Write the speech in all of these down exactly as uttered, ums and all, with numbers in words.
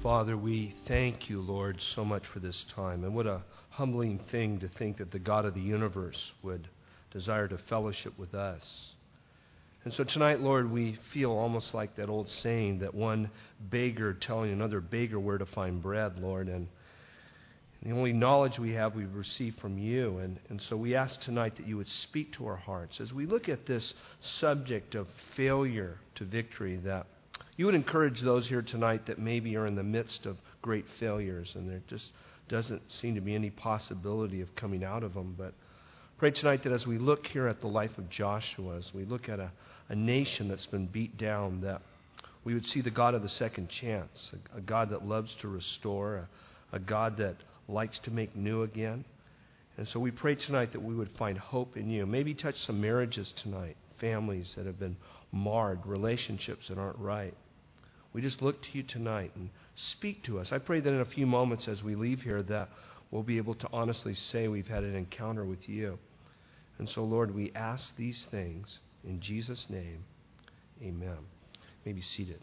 Father, we thank you, Lord, so much for this time. And what a humbling thing to think that the God of the universe would desire to fellowship with us. And so tonight, Lord, we feel almost like that old saying that one beggar telling another beggar where to find bread, Lord. And the only knowledge we have, we've received from you. And, and so we ask tonight that you would speak to our hearts. As we look at this subject of failure to victory, that you would encourage those here tonight that maybe are in the midst of great failures and there just doesn't seem to be any possibility of coming out of them. But pray tonight that as we look here at the life of Joshua, as we look at a, a nation that's been beat down, that we would see the God of the second chance, a, a God that loves to restore, a, a God that likes to make new again. And so we pray tonight that we would find hope in you. Maybe touch some marriages tonight, families that have been marred, relationships that aren't right. We just look to you tonight and speak to us. I pray that in a few moments as we leave here that we'll be able to honestly say we've had an encounter with you. And so, Lord, we ask these things in Jesus' name. Amen. You may be seated.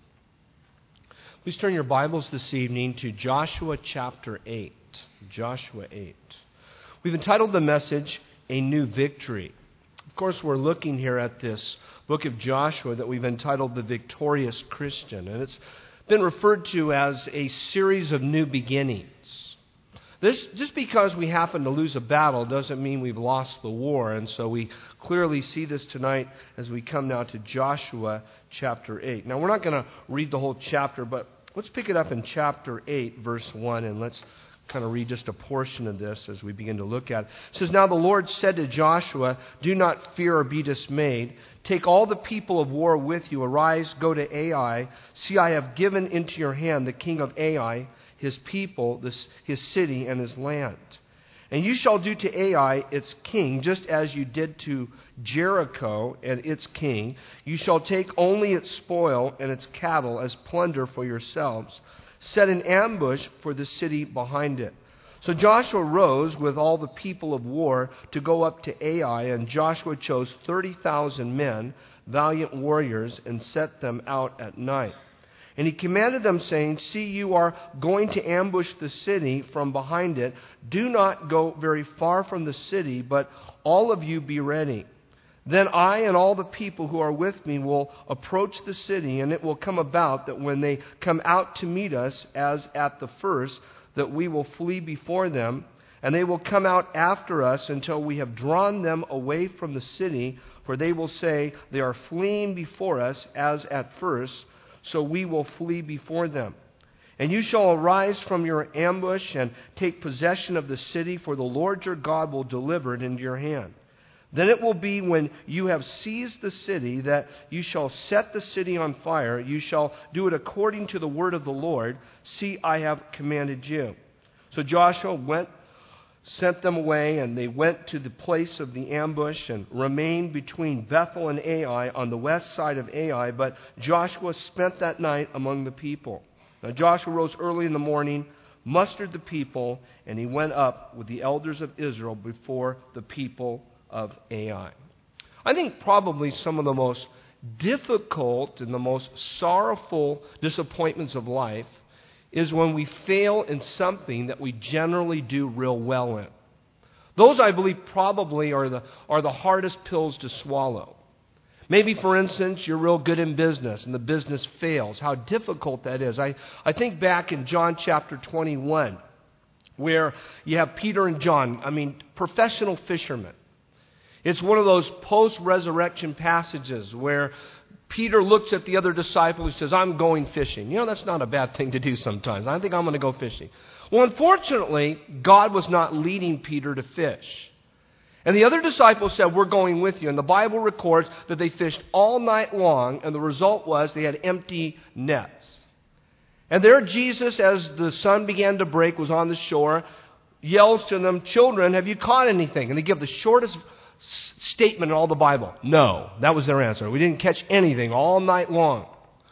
Please turn your Bibles this evening to Joshua chapter eight. Joshua eight. We've entitled the message, A New Victory. Of course, we're looking here at this book of Joshua that we've entitled The Victorious Christian. And it's been referred to as a series of new beginnings. This, just because we happen to lose a battle doesn't mean we've lost the war. And so we clearly see this tonight as we come now to Joshua chapter eight. Now, we're not going to read the whole chapter, but let's pick it up in chapter eight, verse one, and let's kind of read just a portion of this as we begin to look at it. It says, Now the Lord said to Joshua, Do not fear or be dismayed. Take all the people of war with you. Arise, go to Ai. See, I have given into your hand the king of Ai, his people, this, his city, and his land. And you shall do to Ai its king, just as you did to Jericho and its king. You shall take only its spoil and its cattle as plunder for yourselves. Set an ambush for the city behind it. So Joshua rose with all the people of war to go up to Ai, and Joshua chose thirty thousand men, valiant warriors, and set them out at night. And he commanded them, saying, See, you are going to ambush the city from behind it. Do not go very far from the city, but all of you be ready. Then I and all the people who are with me will approach the city, and it will come about that when they come out to meet us, as at the first, that we will flee before them, and they will come out after us until we have drawn them away from the city, for they will say, They are fleeing before us as at first, so we will flee before them. And you shall arise from your ambush and take possession of the city, for the Lord your God will deliver it into your hand. Then it will be when you have seized the city that you shall set the city on fire. You shall do it according to the word of the Lord. See, I have commanded you. So Joshua went, sent them away, and they went to the place of the ambush and remained between Bethel and Ai on the west side of Ai. But Joshua spent that night among the people. Now Joshua rose early in the morning, mustered the people, and he went up with the elders of Israel before the people of Ai. I think probably some of the most difficult and the most sorrowful disappointments of life is when we fail in something that we generally do real well in. Those, I believe, probably are the, are the hardest pills to swallow. Maybe, for instance, you're real good in business and the business fails. How difficult that is. I, I think back in John chapter twenty-one, where you have Peter and John, I mean, professional fishermen. It's one of those post-resurrection passages where Peter looks at the other disciple and says, I'm going fishing. You know, that's not a bad thing to do sometimes. I think I'm going to go fishing. Well, unfortunately, God was not leading Peter to fish. And the other disciples said, we're going with you. And the Bible records that they fished all night long, and the result was they had empty nets. And there Jesus, as the sun began to break, was on the shore, yells to them, Children, have you caught anything? And they give the shortest statement in all the Bible. No. That was their answer. We didn't catch anything all night long.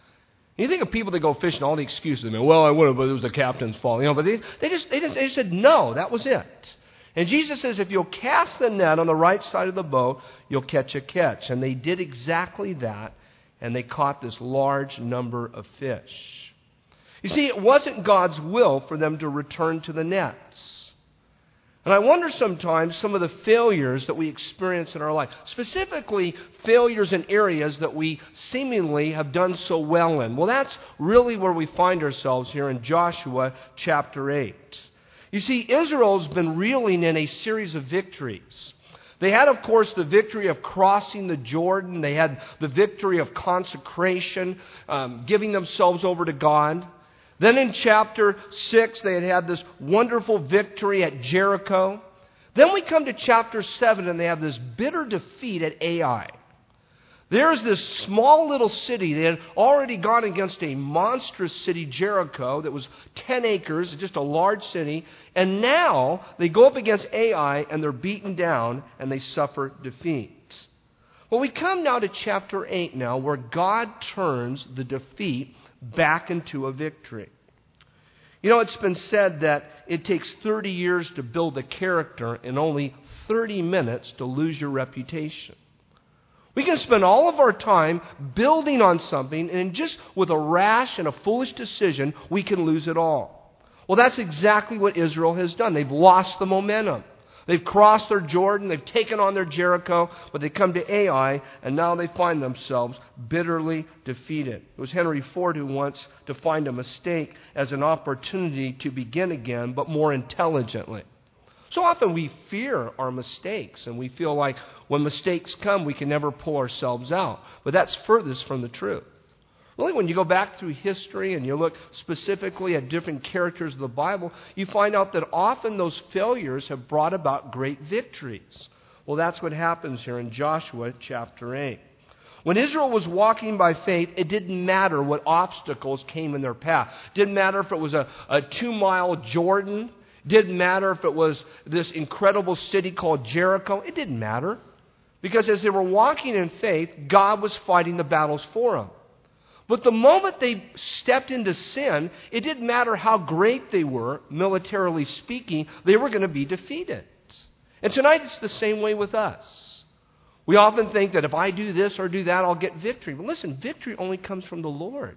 You think of people that go fishing, all the excuses. I mean, well, I would have, but it was the captain's fault. You know, but they, they just they just they just said no. That was it. And Jesus says, if you'll cast the net on the right side of the boat, you'll catch a catch. And they did exactly that, and they caught this large number of fish. You see, it wasn't God's will for them to return to the nets. And I wonder sometimes some of the failures that we experience in our life, specifically failures in areas that we seemingly have done so well in. Well, that's really where we find ourselves here in Joshua chapter eight. You see, Israel's been reeling in a series of victories. They had, of course, the victory of crossing the Jordan. They had the victory of consecration, um, giving themselves over to God. Then in chapter six, they had had this wonderful victory at Jericho. Then we come to chapter seven, and they have this bitter defeat at Ai. There's this small little city. They had already gone against a monstrous city, Jericho, that was ten acres, just a large city. And now they go up against Ai, and they're beaten down, and they suffer defeat. Well, we come now to chapter eight now, where God turns the defeat back into a victory. You know, it's been said that it takes thirty years to build a character and only thirty minutes to lose your reputation. We can spend all of our time building on something, and just with a rash and a foolish decision, we can lose it all. Well, that's exactly what Israel has done. They've lost the momentum. They've crossed their Jordan, they've taken on their Jericho, but they come to Ai, and now they find themselves bitterly defeated. It was Henry Ford who wants to find a mistake as an opportunity to begin again, but more intelligently. So often we fear our mistakes, and we feel like when mistakes come, we can never pull ourselves out. But that's furthest from the truth. Really, when you go back through history and you look specifically at different characters of the Bible, you find out that often those failures have brought about great victories. Well, that's what happens here in Joshua chapter eight. When Israel was walking by faith, it didn't matter what obstacles came in their path. It didn't matter if it was a, a two-mile Jordan. It didn't matter if it was this incredible city called Jericho. It didn't matter. Because as they were walking in faith, God was fighting the battles for them. But the moment they stepped into sin, it didn't matter how great they were, militarily speaking, they were going to be defeated. And tonight it's the same way with us. We often think that if I do this or do that, I'll get victory. But listen, victory only comes from the Lord.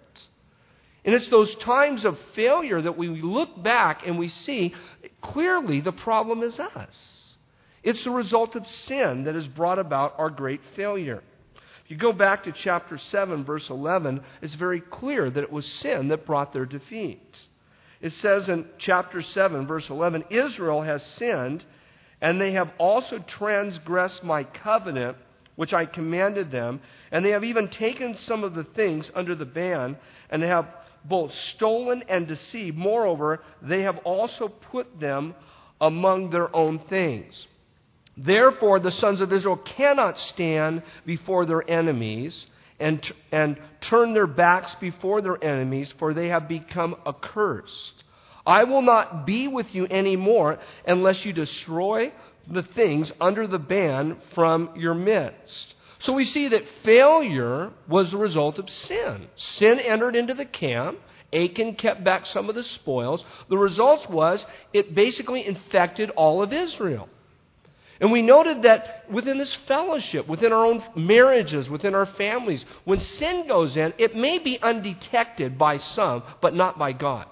And it's those times of failure that we look back and we see clearly the problem is us. It's the result of sin that has brought about our great failure. If you go back to chapter seven, verse eleven, it's very clear that it was sin that brought their defeat. It says in chapter seven, verse eleven, Israel has sinned, and they have also transgressed my covenant, which I commanded them, and they have even taken some of the things under the ban, and they have both stolen and deceived. Moreover, they have also put them among their own things. Therefore, the sons of Israel cannot stand before their enemies and, and turn their backs before their enemies, for they have become accursed. I will not be with you anymore unless you destroy the things under the ban from your midst. So we see that failure was the result of sin. Sin entered into the camp. Achan kept back some of the spoils. The result was it basically infected all of Israel. And we noted that within this fellowship, within our own marriages, within our families, when sin goes in, it may be undetected by some, but not by God.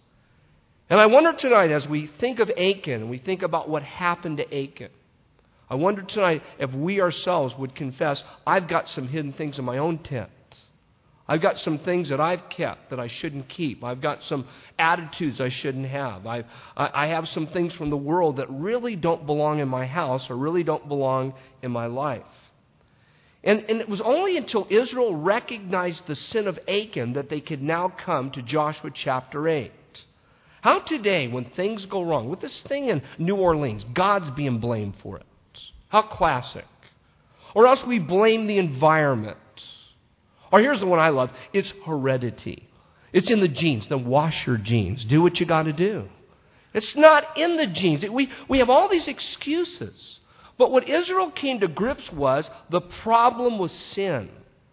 And I wonder tonight, as we think of Achan, and we think about what happened to Achan, I wonder tonight if we ourselves would confess, I've got some hidden things in my own tent. I've got some things that I've kept that I shouldn't keep. I've got some attitudes I shouldn't have. I've, I have some things from the world that really don't belong in my house or really don't belong in my life. And, and it was only until Israel recognized the sin of Achan that they could now come to Joshua chapter eight. How today, when things go wrong, with this thing in New Orleans, God's being blamed for it. How classic. Or else we blame the environment. Or here's the one I love. It's heredity. It's in the genes. Then wash your genes. Do what you got to do. It's not in the genes. We, we have all these excuses. But what Israel came to grips was the problem was sin.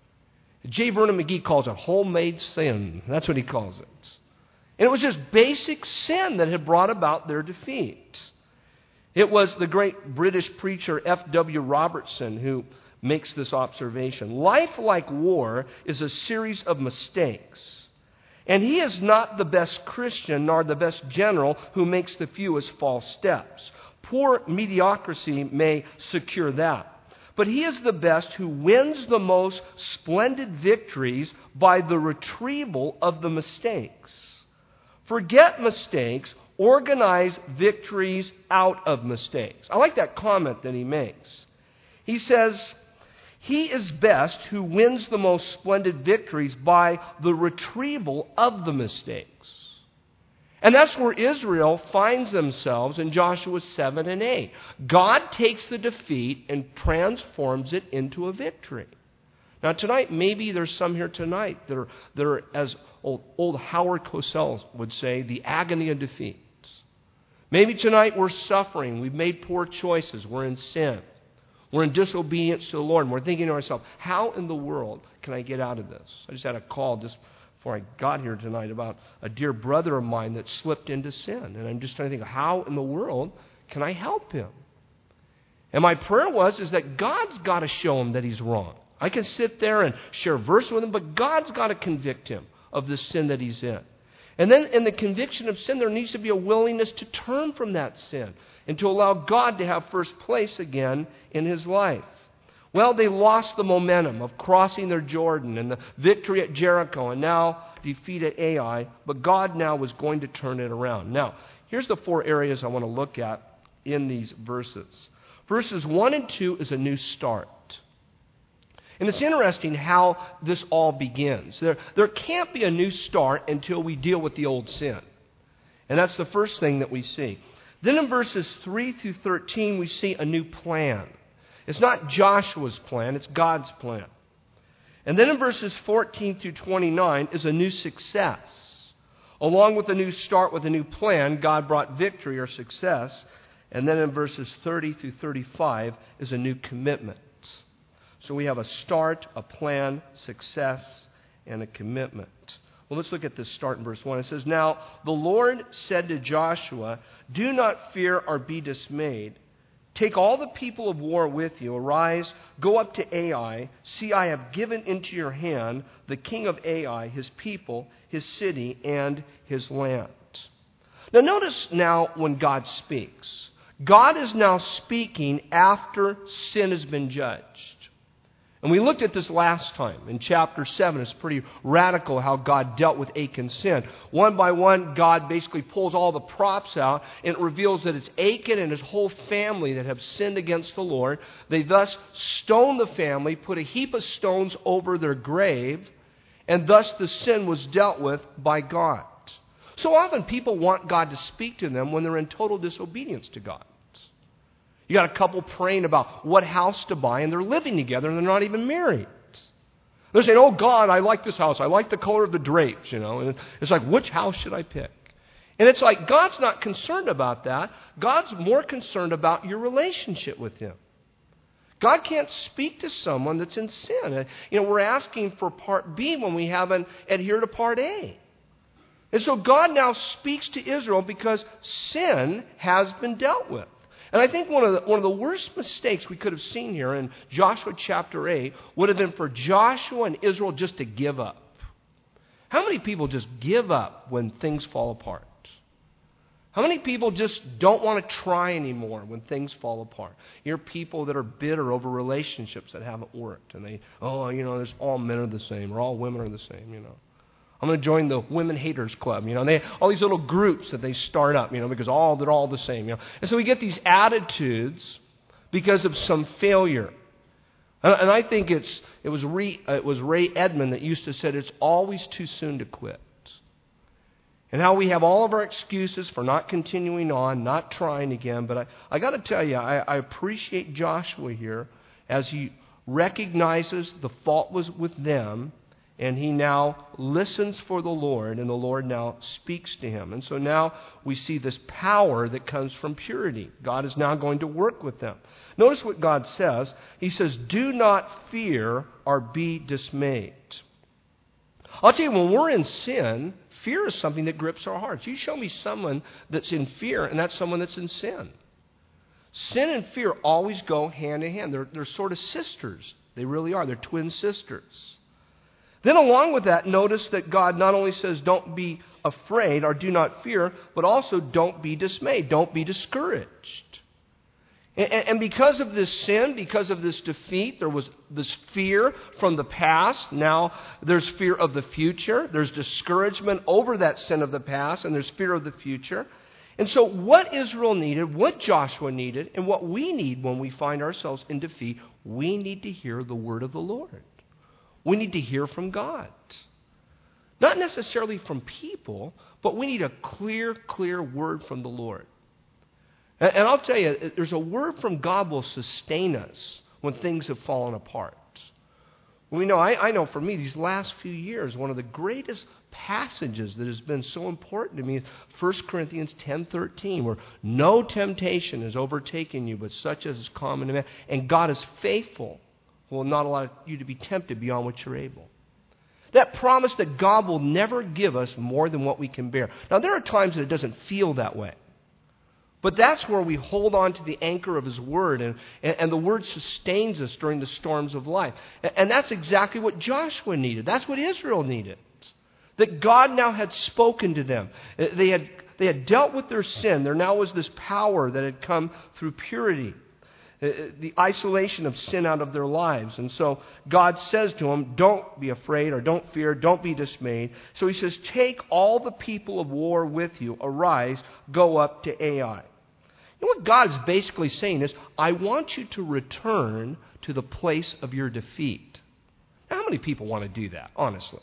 J. Vernon McGee calls it homemade sin. That's what he calls it. And it was just basic sin that had brought about their defeat. It was the great British preacher F W Robertson who makes this observation. Life, like war, is a series of mistakes. And he is not the best Christian nor the best general who makes the fewest false steps. Poor mediocrity may secure that. But he is the best who wins the most splendid victories by the retrieval of the mistakes. Forget mistakes, organize victories out of mistakes. I like that comment that he makes. He says, he is best who wins the most splendid victories by the retrieval of the mistakes. And that's where Israel finds themselves in Joshua seven and eight. God takes the defeat and transforms it into a victory. Now tonight, maybe there's some here tonight that are, that are as old, old Howard Cosell would say, the agony of defeat. Maybe tonight we're suffering. We've made poor choices. We're in sin. We're in disobedience to the Lord. And we're thinking to ourselves, how in the world can I get out of this? I just had a call just before I got here tonight about a dear brother of mine that slipped into sin. And I'm just trying to think, how in the world can I help him? And my prayer was, is that God's got to show him that he's wrong. I can sit there and share a verse with him, but God's got to convict him of the sin that he's in. And then in the conviction of sin, there needs to be a willingness to turn from that sin and to allow God to have first place again in his life. Well, they lost the momentum of crossing their Jordan and the victory at Jericho and now defeat at Ai, but God now was going to turn it around. Now, here's the four areas I want to look at in these verses. Verses one and two is a new start. And it's interesting how this all begins. There, there can't be a new start until we deal with the old sin. And that's the first thing that we see. Then in verses three through thirteen, we see a new plan. It's not Joshua's plan, it's God's plan. And then in verses fourteen through twenty-nine is a new success. Along with a new start with a new plan, God brought victory or success. And then in verses thirty through thirty-five is a new commitment. So we have a start, a plan, success, and a commitment. Well, let's look at this start in verse one. It says, "Now the Lord said to Joshua, 'Do not fear or be dismayed. Take all the people of war with you. Arise, go up to Ai. See, I have given into your hand the king of Ai, his people, his city, and his land.'" Now notice now when God speaks. God is now speaking after sin has been judged. And we looked at this last time in chapter seven. It's pretty radical how God dealt with Achan's sin. One by one, God basically pulls all the props out and it reveals that it's Achan and his whole family that have sinned against the Lord. They thus stone the family, put a heap of stones over their grave, and thus the sin was dealt with by God. So often people want God to speak to them when they're in total disobedience to God. You got a couple praying about what house to buy, and they're living together, and they're not even married. They're saying, "Oh, God, I like this house. I like the color of the drapes," you know. And it's like, which house should I pick? And it's like, God's not concerned about that. God's more concerned about your relationship with Him. God can't speak to someone that's in sin. You know, we're asking for part B when we haven't adhered to part A. And so God now speaks to Israel because sin has been dealt with. And I think one of the, one of the worst mistakes we could have seen here in Joshua chapter eight would have been for Joshua and Israel just to give up. How many people just give up when things fall apart? How many people just don't want to try anymore when things fall apart? You're people that are bitter over relationships that haven't worked. And they, oh, you know, there's all men are the same, or all women are the same, you know. I'm going to join the Women Haters Club, you know. And they all these little groups that they start up, you know, because all they're all the same, you know. And so we get these attitudes because of some failure. And, and I think it's it was Ray, it was Ray Edmond that used to say it's always too soon to quit. And how we have all of our excuses for not continuing on, not trying again. But I, I got to tell you, I, I appreciate Joshua here as he recognizes the fault was with them. And he now listens for the Lord, and the Lord now speaks to him. And so now we see this power that comes from purity. God is now going to work with them. Notice what God says. He says, "Do not fear or be dismayed." I'll tell you, when we're in sin, fear is something that grips our hearts. You show me someone that's in fear, and that's someone that's in sin. Sin and fear always go hand in hand. They're, they're sort of sisters. They really are. They're twin sisters. Then along with that, notice that God not only says don't be afraid or do not fear, but also don't be dismayed, don't be discouraged. And, and because of this sin, because of this defeat, there was this fear from the past. Now there's fear of the future. There's discouragement over that sin of the past, and there's fear of the future. And so what Israel needed, what Joshua needed, and what we need when we find ourselves in defeat, we need to hear the word of the Lord. We need to hear from God. Not necessarily from people, but we need a clear, clear word from the Lord. And, and I'll tell you, there's a word from God will sustain us when things have fallen apart. We know, I, I know for me, these last few years, one of the greatest passages that has been so important to me is First Corinthians ten thirteen, where no temptation has overtaken you, but such as is common to man. And God is faithful, will not allow you to be tempted beyond what you're able. That promise that God will never give us more than what we can bear. Now, there are times that it doesn't feel that way. But that's where we hold on to the anchor of His Word, and, and, and the Word sustains us during the storms of life. And, and that's exactly what Joshua needed. That's what Israel needed. That God now had spoken to them. They had, they had dealt with their sin. There now was this power that had come through purity, the isolation of sin out of their lives. And so God says to them, don't be afraid or don't fear, don't be dismayed. So He says, take all the people of war with you, arise, go up to Ai. You know what God is basically saying is, I want you to return to the place of your defeat. Now, how many people want to do that, honestly?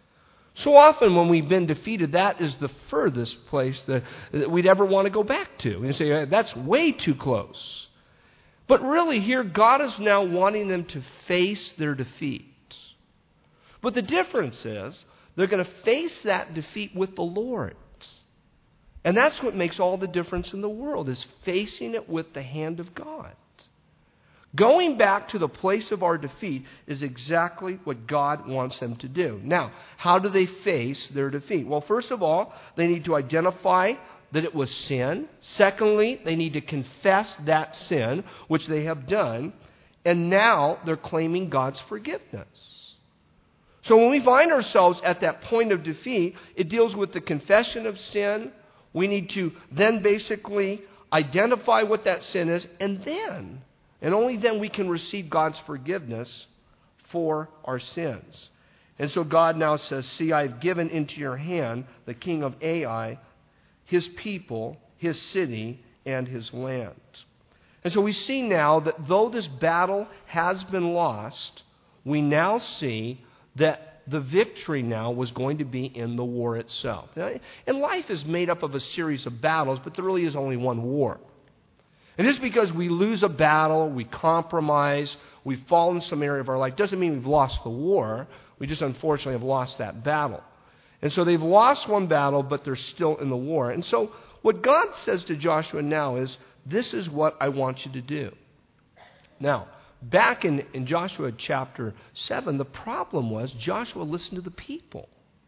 So often when we've been defeated, that is the furthest place that, that we'd ever want to go back to. And you say, that's way too close. But really here, God is now wanting them to face their defeat. But the difference is, they're going to face that defeat with the Lord. And that's what makes all the difference in the world, is facing it with the hand of God. Going back to the place of our defeat is exactly what God wants them to do. Now, how do they face their defeat? Well, first of all, they need to identify that it was sin. Secondly, they need to confess that sin, which they have done. And now they're claiming God's forgiveness. So when we find ourselves at that point of defeat, it deals with the confession of sin. We need to then basically identify what that sin is, and then, and only then, we can receive God's forgiveness for our sins. And so God now says, see, I have given into your hand the king of Ai, his people, his city, and his land. And so we see now that though this battle has been lost, we now see that the victory now was going to be in the war itself. Now, and life is made up of a series of battles, but there really is only one war. And just because we lose a battle, we compromise, we fall in some area of our life, doesn't mean we've lost the war. We just unfortunately have lost that battle. And so they've lost one battle, but they're still in the war. And so what God says to Joshua now is, this is what I want you to do. Now, back in, in Joshua chapter seven, the problem was Joshua listened to the people.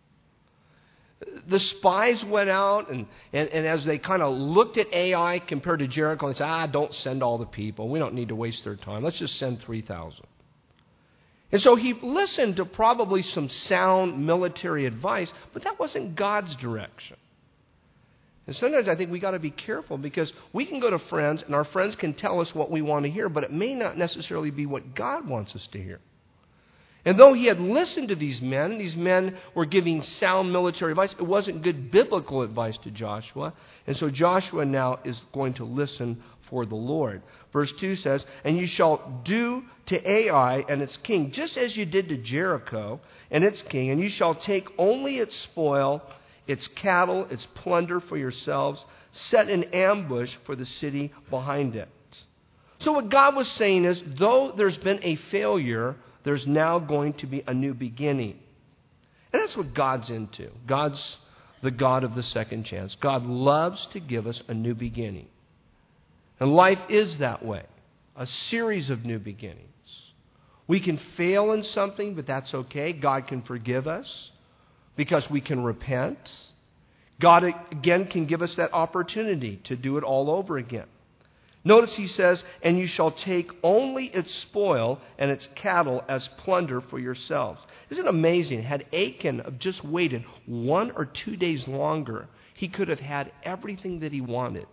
The spies went out, and, and, and as they kind of looked at Ai compared to Jericho, they said, ah, don't send all the people. We don't need to waste their time. Let's just send three thousand. And so he listened to probably some sound military advice, but that wasn't God's direction. And sometimes I think we got to be careful, because we can go to friends and our friends can tell us what we want to hear, but it may not necessarily be what God wants us to hear. And though he had listened to these men, these men were giving sound military advice, it wasn't good biblical advice to Joshua. And so Joshua now is going to listen for the Lord. Verse two says, and you shall do to Ai and its king, just as you did to Jericho and its king, and you shall take only its spoil, its cattle, its plunder for yourselves, set an ambush for the city behind it. So what God was saying is, though there's been a failure, there's now going to be a new beginning. And that's what God's into. God's the God of the second chance. God loves to give us a new beginning. And life is that way, a series of new beginnings. We can fail in something, but that's okay. God can forgive us because we can repent. God, again, can give us that opportunity to do it all over again. Notice he says, and you shall take only its spoil and its cattle as plunder for yourselves. Isn't it amazing? Had Achan have just waited one or two days longer, he could have had everything that he wanted.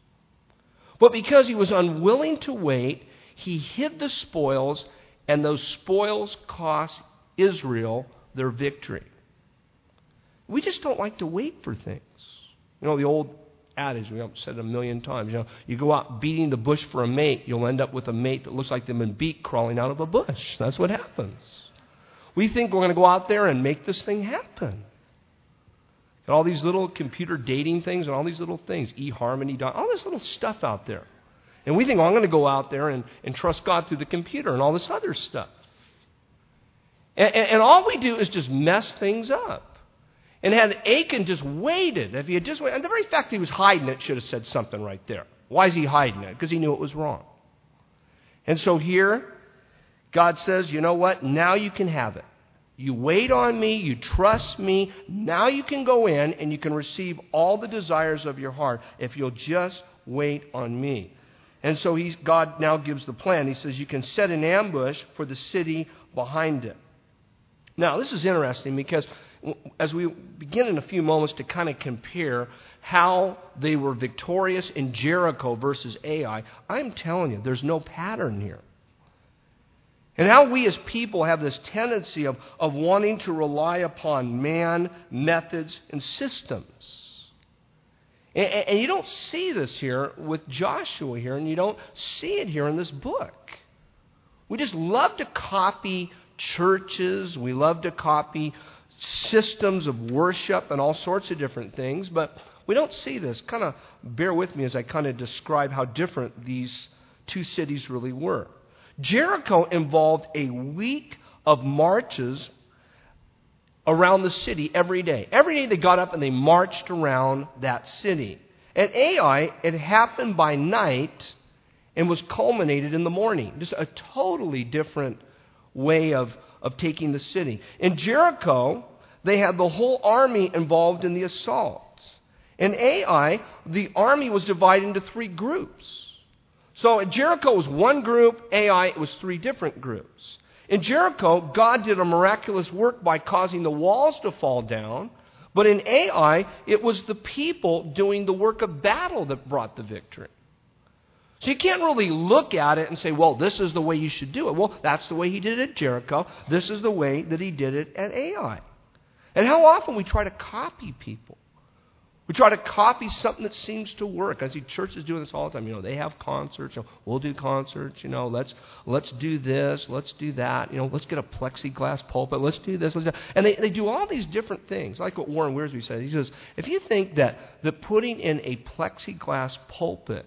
But because he was unwilling to wait, he hid the spoils, and those spoils cost Israel their victory. We just don't like to wait for things. You know, the old adage, we have said it a million times, you know, you go out beating the bush for a mate, you'll end up with a mate that looks like they've been beat crawling out of a bush. That's what happens. We think we're going to go out there and make this thing happen. And all these little computer dating things and all these little things, eHarmony, all this little stuff out there. And we think, well, I'm going to go out there and, and trust God through the computer and all this other stuff. And, and, and all we do is just mess things up. And had Achan just waited, if he had just waited, and the very fact that he was hiding it should have said something right there. Why is he hiding it? Because he knew it was wrong. And so here, God says, you know what? Now you can have it. You wait on me, you trust me, now you can go in and you can receive all the desires of your heart if you'll just wait on me. And so he, God now gives the plan. He says you can set an ambush for the city behind it. Now, this is interesting because as we begin in a few moments to kind of compare how they were victorious in Jericho versus Ai, I'm telling you, there's no pattern here. And how we as people have this tendency of, of wanting to rely upon man, methods, and systems. And, and you don't see this here with Joshua here, and you don't see it here in this book. We just love to copy churches. We love to copy systems of worship and all sorts of different things, but we don't see this. Kind of bear with me as I kind of describe how different these two cities really were. Jericho involved a week of marches around the city every day. Every day they got up and they marched around that city. At Ai, it happened by night and was culminated in the morning. Just a totally different way of, of taking the city. In Jericho, they had the whole army involved in the assaults. In Ai, the army was divided into three groups. So at Jericho was one group, Ai it was three different groups. In Jericho, God did a miraculous work by causing the walls to fall down, but in Ai, it was the people doing the work of battle that brought the victory. So you can't really look at it and say, well, this is the way you should do it. Well, that's the way he did it at Jericho. This is the way that he did it at Ai. And how often we try to copy people. We try to copy something that seems to work. I see churches doing this all the time. You know, they have concerts. You know, we'll do concerts. You know, let's let's do this. Let's do that. You know, let's get a plexiglass pulpit. Let's do this. Let's do that. And they, they do all these different things. Like what Warren Wiersbe said. He says, if you think that, that putting in a plexiglass pulpit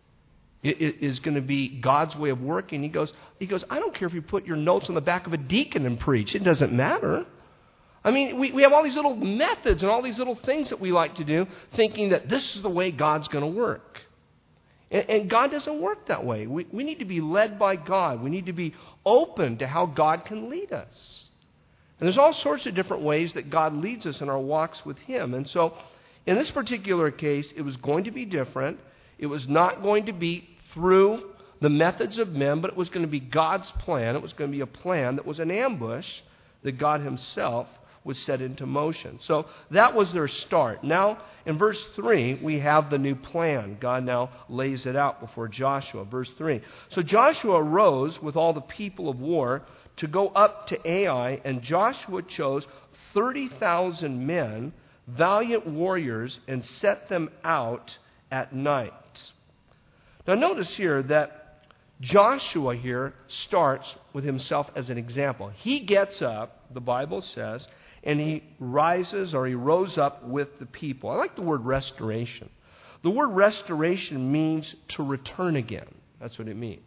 is going to be God's way of working, he goes, he goes, I don't care if you put your notes on the back of a deacon and preach. It doesn't matter. I mean, we, we have all these little methods and all these little things that we like to do, thinking that this is the way God's going to work. And, and God doesn't work that way. We, we need to be led by God. We need to be open to how God can lead us. And there's all sorts of different ways that God leads us in our walks with Him. And so, in this particular case, it was going to be different. It was not going to be through the methods of men, but it was going to be God's plan. It was going to be a plan that was an ambush that God Himself was set into motion. So that was their start. Now, in verse three, we have the new plan. God now lays it out before Joshua. Verse three. So Joshua arose with all the people of war to go up to Ai, and Joshua chose thirty thousand men, valiant warriors, and set them out at night. Now notice here that Joshua here starts with himself as an example. He gets up, the Bible says, and he rises or he rose up with the people. I like the word restoration. The word restoration means to return again. That's what it means.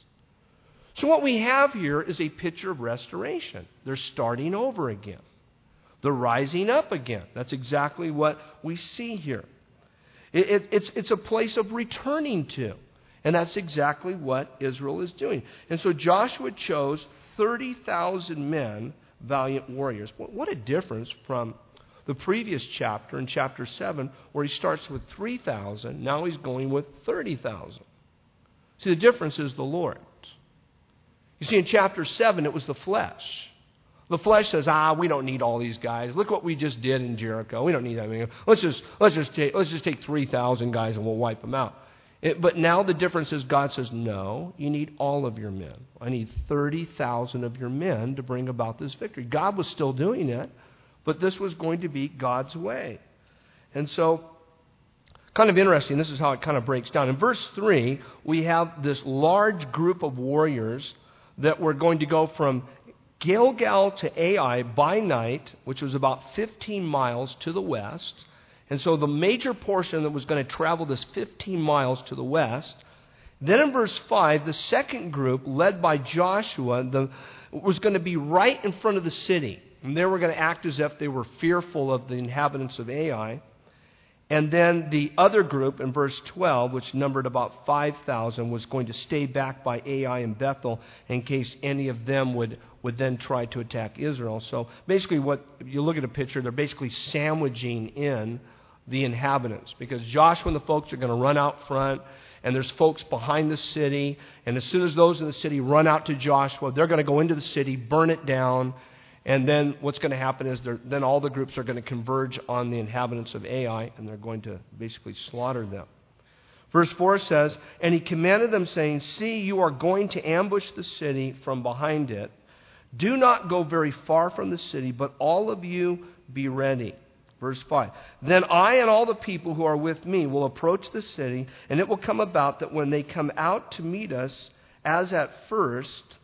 So what we have here is a picture of restoration. They're starting over again. They're rising up again. That's exactly what we see here. It, it, it's, it's a place of returning to. And that's exactly what Israel is doing. And so Joshua chose thirty thousand men, valiant warriors. What a difference from the previous chapter, in chapter seven, where he starts with three thousand. Now he's going with thirty thousand. See, the difference is the Lord. You see, in chapter seven, it was the flesh. The flesh says, ah, we don't need all these guys. Look what we just did in Jericho. We don't need that many. Let's just let's just take let's just take three thousand guys and we'll wipe them out. It, but now the difference is God says, no, you need all of your men. I need thirty thousand of your men to bring about this victory. God was still doing it, but this was going to be God's way. And so, kind of interesting, this is how it kind of breaks down. In verse three, we have this large group of warriors that were going to go from Gilgal to Ai by night, which was about fifteen miles to the west. And so the major portion that was going to travel this fifteen miles to the west. Then in verse five, the second group, led by Joshua, the, was going to be right in front of the city. And they were going to act as if they were fearful of the inhabitants of Ai. And then the other group in verse twelve, which numbered about five thousand, was going to stay back by Ai and Bethel in case any of them would, would then try to attack Israel. So basically what, if you look at a picture, they're basically sandwiching in the inhabitants, because Joshua and the folks are going to run out front, and there's folks behind the city, and as soon as those in the city run out to Joshua, they're going to go into the city, burn it down, and then what's going to happen is then all the groups are going to converge on the inhabitants of Ai, and they're going to basically slaughter them. Verse four says, and he commanded them, saying, see, you are going to ambush the city from behind it. Do not go very far from the city, but all of you be ready. Verse five, then I and all the people who are with me will approach the city, and it will come about that when they come out to meet us, as at first,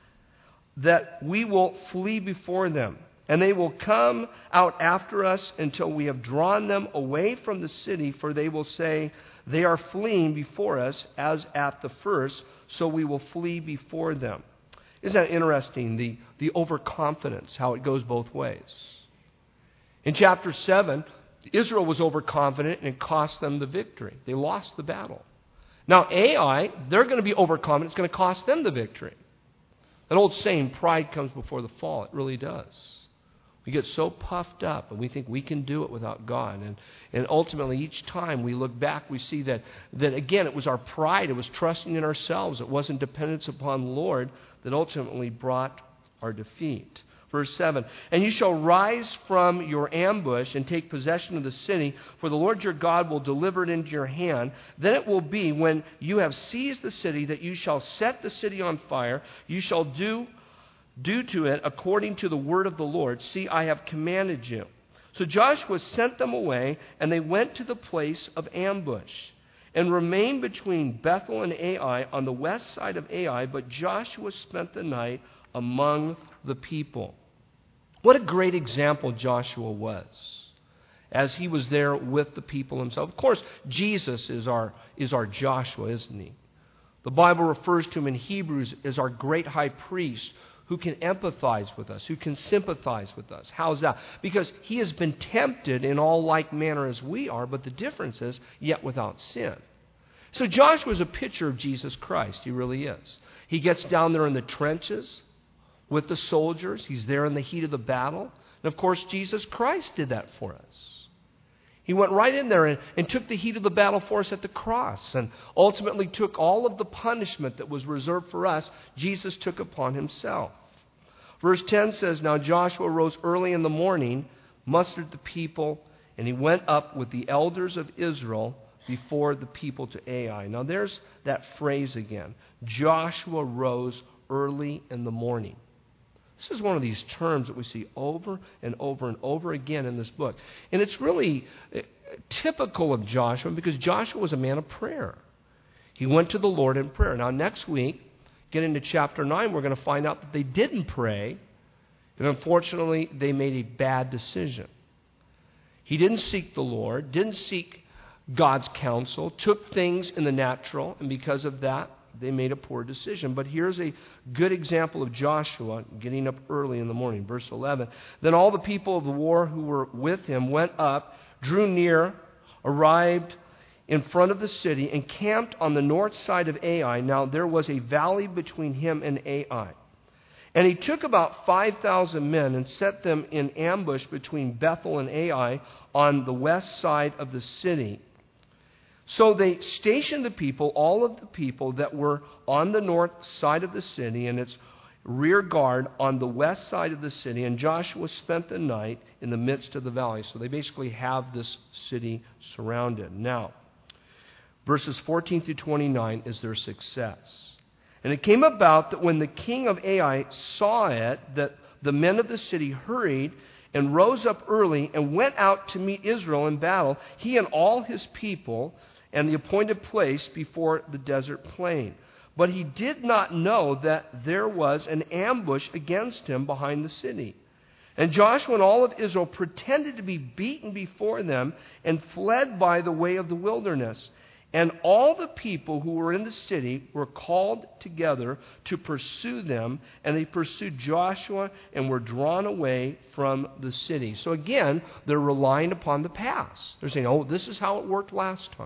that we will flee before them. And they will come out after us until we have drawn them away from the city, for they will say, they are fleeing before us as at the first, so we will flee before them. Isn't that interesting, the, the overconfidence, how it goes both ways? In chapter seven, Israel was overconfident and it cost them the victory. They lost the battle. Now Ai, they're going to be overconfident. It's going to cost them the victory. That old saying, pride comes before the fall. It really does. We get so puffed up and we think we can do it without God. And, and ultimately, each time we look back, we see that, that, again, it was our pride. It was trusting in ourselves. It wasn't dependence upon the Lord that ultimately brought our defeat. Verse seven, and you shall rise from your ambush and take possession of the city, for the Lord your God will deliver it into your hand. Then it will be, when you have seized the city, that you shall set the city on fire. You shall do, do to it according to the word of the Lord. See, I have commanded you. So Joshua sent them away, and they went to the place of ambush, and remained between Bethel and Ai on the west side of Ai, but Joshua spent the night among the people. What a great example Joshua was as he was there with the people himself. Of course, Jesus is our, is our Joshua, isn't he? The Bible refers to him in Hebrews as our great high priest who can empathize with us, who can sympathize with us. How's that? Because he has been tempted in all like manner as we are, but the difference is, yet without sin. So Joshua is a picture of Jesus Christ. He really is. He gets down there in the trenches with the soldiers. He's there in the heat of the battle. And of course, Jesus Christ did that for us. He went right in there and, and took the heat of the battle for us at the cross, and ultimately took all of the punishment that was reserved for us. Jesus took upon himself. Verse ten says, now Joshua rose early in the morning, mustered the people, and he went up with the elders of Israel before the people to Ai. Now there's that phrase again. Joshua rose early in the morning. This is one of these terms that we see over and over and over again in this book. And it's really typical of Joshua, because Joshua was a man of prayer. He went to the Lord in prayer. Now next week, get into chapter nine, we're going to find out that they didn't pray. And unfortunately, they made a bad decision. He didn't seek the Lord, didn't seek God's counsel, took things in the natural, and because of that, they made a poor decision. But here's a good example of Joshua getting up early in the morning. Verse eleven. Then all the people of the war who were with him went up, drew near, arrived in front of the city, and camped on the north side of Ai. Now there was a valley between him and Ai. And he took about five thousand men and set them in ambush between Bethel and Ai on the west side of the city. So they stationed the people, all of the people that were on the north side of the city, and it's rear guard on the west side of the city, and Joshua spent the night in the midst of the valley. So they basically have this city surrounded. Now, verses fourteen through twenty-nine is their success. And it came about that when the king of Ai saw it, that the men of the city hurried and rose up early and went out to meet Israel in battle, he and all his people, and the appointed place before the desert plain. But he did not know that there was an ambush against him behind the city. And Joshua and all of Israel pretended to be beaten before them and fled by the way of the wilderness. And all the people who were in the city were called together to pursue them, and they pursued Joshua and were drawn away from the city. So again, they're relying upon the past. They're saying, oh, this is how it worked last time.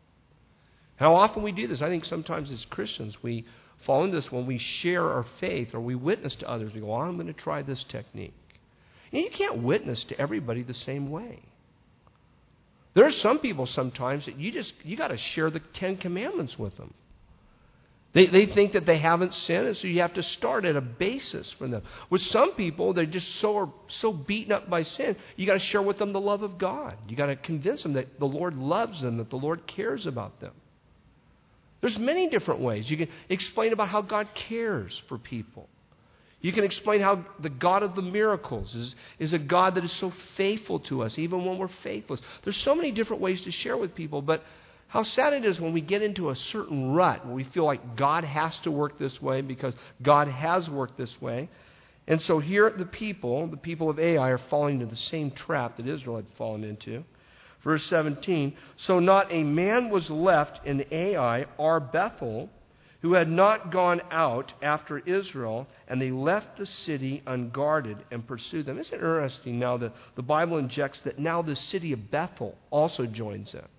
How often we do this? I think sometimes as Christians we fall into this when we share our faith or we witness to others. We go, oh, I'm going to try this technique. And you can't witness to everybody the same way. There are some people sometimes that you just, you got to share the Ten Commandments with them. They they think that they haven't sinned, and so you have to start at a basis for them. With some people, they're just so so beaten up by sin, you got to share with them the love of God. You got to convince them that the Lord loves them, that the Lord cares about them. There's many different ways. You can explain about how God cares for people. You can explain how the God of the miracles is, is a God that is so faithful to us, even when we're faithless. There's so many different ways to share with people, but how sad it is when we get into a certain rut, where we feel like God has to work this way because God has worked this way. And so here the people, the people of Ai, are falling into the same trap that Israel had fallen into. Verse seventeen, so not a man was left in Ai or Bethel who had not gone out after Israel, and they left the city unguarded and pursued them. Isn't it interesting now that the Bible injects that now the city of Bethel also joins in?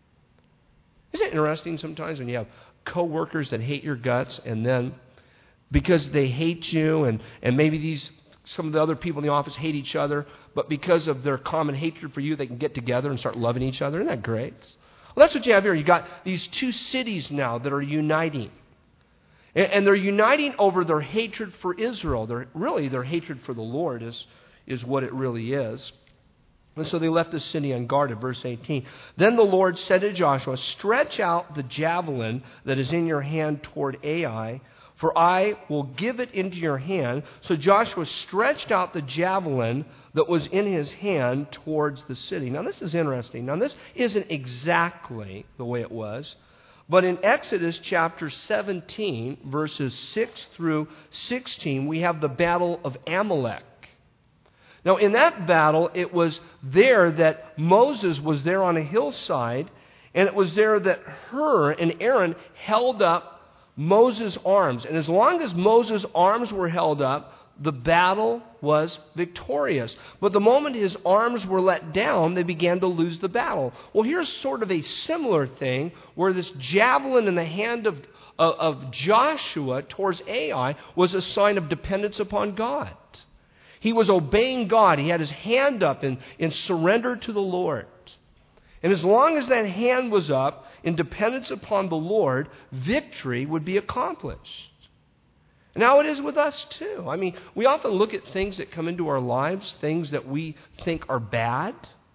Isn't it interesting sometimes when you have co-workers that hate your guts, and then because they hate you, and, and maybe these some of the other people in the office hate each other, but because of their common hatred for you, they can get together and start loving each other. Isn't that great? Well, that's what you have here. You got these two cities now that are uniting. And, and they're uniting over their hatred for Israel. They're, really, their hatred for the Lord is, is what it really is. And so they left the city unguarded. Verse eighteen. Then the Lord said to Joshua, stretch out the javelin that is in your hand toward Ai, for I will give it into your hand. So Joshua stretched out the javelin that was in his hand towards the city. Now this is interesting. Now this isn't exactly the way it was. But in Exodus chapter seventeen, verses six through sixteen, we have the battle of Amalek. Now in that battle, it was there that Moses was there on a hillside, and it was there that Hur and Aaron held up Moses' arms. And as long as Moses' arms were held up, the battle was victorious. But the moment his arms were let down, they began to lose the battle. Well, here's sort of a similar thing where this javelin in the hand of, of, of Joshua towards Ai was a sign of dependence upon God. He was obeying God. He had his hand up in, in surrender to the Lord. And as long as that hand was up in dependence upon the Lord, victory would be accomplished. Now it is with us too. I mean, we often look at things that come into our lives, things that we think are bad,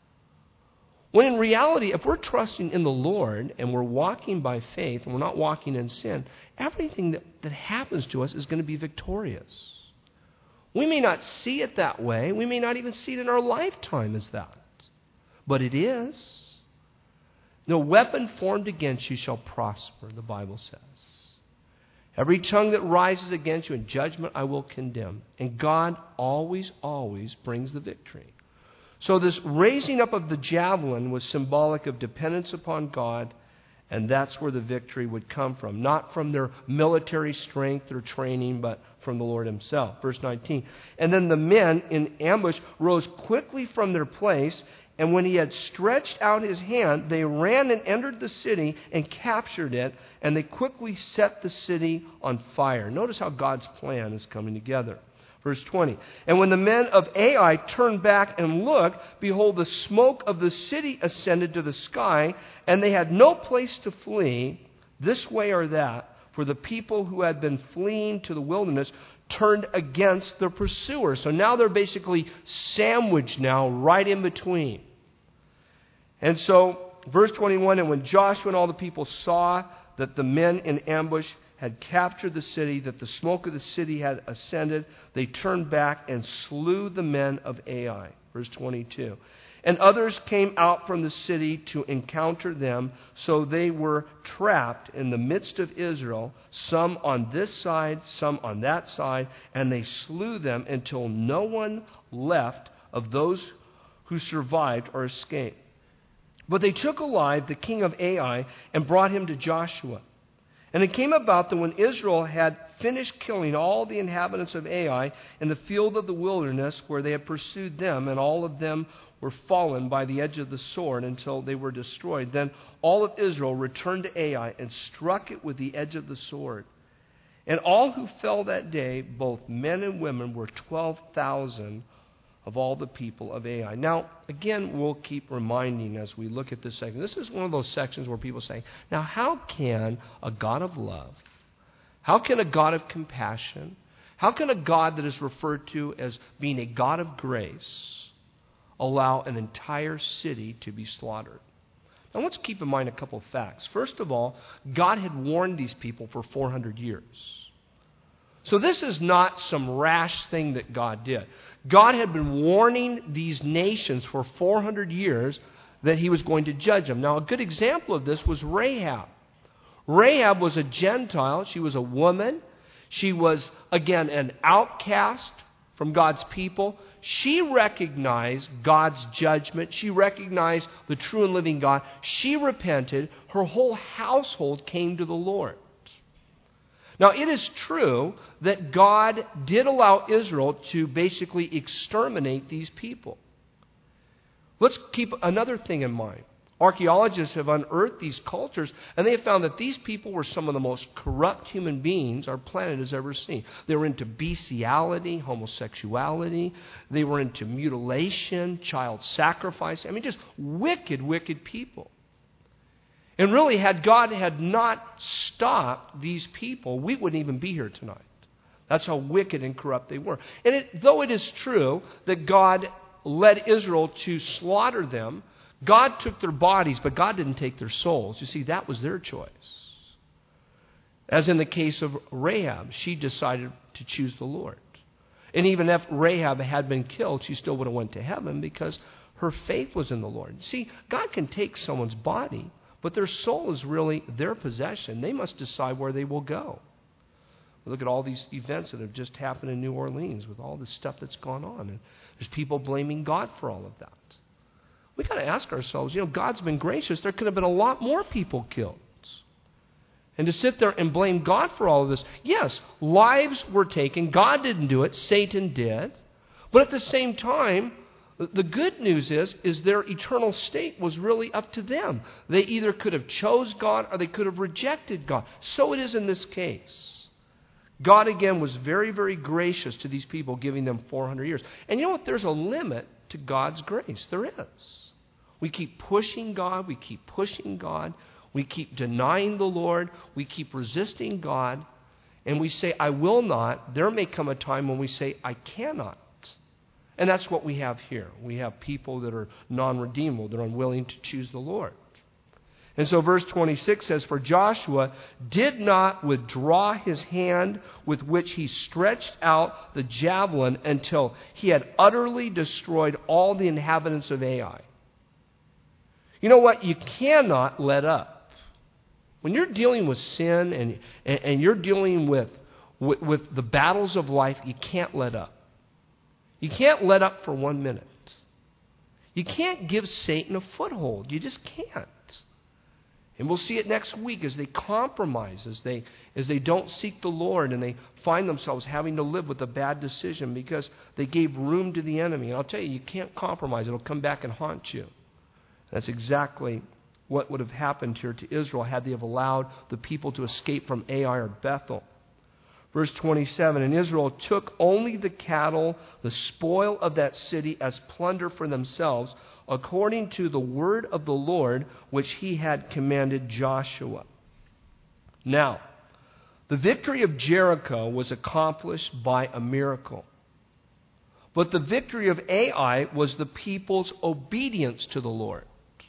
when in reality, if we're trusting in the Lord and we're walking by faith and we're not walking in sin, everything that, that happens to us is going to be victorious. We may not see it that way. We may not even see it in our lifetime as that. But it is. No weapon formed against you shall prosper, the Bible says. Every tongue that rises against you in judgment I will condemn. And God always, always brings the victory. So this raising up of the javelin was symbolic of dependence upon God, and that's where the victory would come from. Not from their military strength or training, but from the Lord himself. Verse nineteen. And then the men in ambush rose quickly from their place, and when he had stretched out his hand, they ran and entered the city and captured it, and they quickly set the city on fire. Notice how God's plan is coming together. Verse twenty. And when the men of Ai turned back and looked, behold, the smoke of the city ascended to the sky, and they had no place to flee, this way or that, for the people who had been fleeing to the wilderness turned against the pursuer. So now they're basically sandwiched now right in between. And so, verse twenty-one, and when Joshua and all the people saw that the men in ambush had captured the city, that the smoke of the city had ascended, they turned back and slew the men of Ai. Verse twenty-two. And others came out from the city to encounter them, so they were trapped in the midst of Israel, some on this side, some on that side, and they slew them until no one left of those who survived or escaped. But they took alive the king of Ai and brought him to Joshua. And it came about that when Israel had finished killing all the inhabitants of Ai in the field of the wilderness where they had pursued them, and all of them were fallen by the edge of the sword until they were destroyed, then all of Israel returned to Ai and struck it with the edge of the sword. And all who fell that day, both men and women, were twelve thousand of all the people of Ai. Now, again, we'll keep reminding as we look at this section. This is one of those sections where people say, now how can a God of love, how can a God of compassion, how can a God that is referred to as being a God of grace allow an entire city to be slaughtered? Now let's keep in mind a couple of facts. First of all, God had warned these people for four hundred years. So this is not some rash thing that God did. God had been warning these nations for four hundred years that he was going to judge them. Now a good example of this was Rahab. Rahab was a Gentile. She was a woman. She was, again, an outcast from God's people. She recognized God's judgment. She recognized the true and living God. She repented. Her whole household came to the Lord. Now, it is true that God did allow Israel to basically exterminate these people. Let's keep another thing in mind. Archaeologists have unearthed these cultures, and they have found that these people were some of the most corrupt human beings our planet has ever seen. They were into bestiality, homosexuality. They were into mutilation, child sacrifice. I mean, just wicked, wicked people. And really, had God had not stopped these people, we wouldn't even be here tonight. That's how wicked and corrupt they were. And it, though it is true that God led Israel to slaughter them, God took their bodies, but God didn't take their souls. You see, that was their choice. As in the case of Rahab, she decided to choose the Lord. And even if Rahab had been killed, she still would have went to heaven because her faith was in the Lord. See, God can take someone's body, but their soul is really their possession. They must decide where they will go. Look at all these events that have just happened in New Orleans with all this stuff that's gone on. And there's people blaming God for all of that. We've got to ask ourselves, you know, God's been gracious. There could have been a lot more people killed. And to sit there and blame God for all of this, yes, lives were taken. God didn't do it. Satan did. But at the same time, the good news is, is their eternal state was really up to them. They either could have chose God or they could have rejected God. So it is in this case. God, again, was very, very gracious to these people, giving them four hundred years. And you know what? There's a limit to God's grace. There is. We keep pushing God. We keep pushing God. We keep denying the Lord. We keep resisting God. And we say, I will not. There may come a time when we say, I cannot. And that's what we have here. We have people that are non-redeemable. They're unwilling to choose the Lord. And so verse twenty-six says, for Joshua did not withdraw his hand with which he stretched out the javelin until he had utterly destroyed all the inhabitants of Ai. You know what? You cannot let up. When you're dealing with sin and, and, and you're dealing with, with, with the battles of life, you can't let up. You can't let up for one minute. You can't give Satan a foothold. You just can't. And we'll see it next week as they compromise, as they, as they don't seek the Lord and they find themselves having to live with a bad decision because they gave room to the enemy. And I'll tell you, you can't compromise. It'll come back and haunt you. That's exactly what would have happened here to Israel had they have allowed the people to escape from Ai or Bethel. Verse twenty-seven, and Israel took only the cattle, the spoil of that city as plunder for themselves, according to the word of the Lord, which he had commanded Joshua. Now, The victory of Jericho was accomplished by a miracle. But the victory of Ai was the people's obedience to the Lord.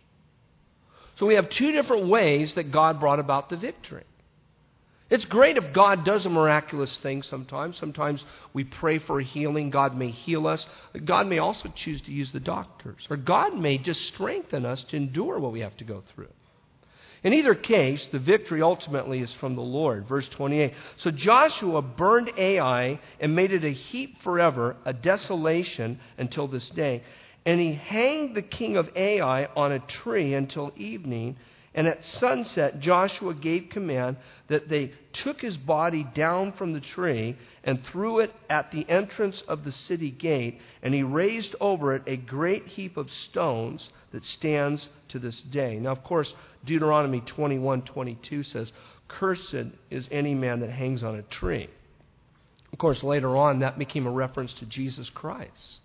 So we have two different ways that God brought about the victory. It's great if God does a miraculous thing sometimes. Sometimes we pray for a healing. God may heal us. God may also choose to use the doctors. Or God may just strengthen us to endure what we have to go through. In either case, the victory ultimately is from the Lord. Verse twenty-eight. So Joshua burned Ai and made it a heap forever, a desolation until this day. And he hanged the king of Ai on a tree until evening. And at sunset, Joshua gave command that they took his body down from the tree and threw it at the entrance of the city gate. And he raised over it a great heap of stones that stands to this day. Now, of course, Deuteronomy twenty-one twenty-two says, "Cursed is any man that hangs on a tree." Of course, later on, that became a reference to Jesus Christ,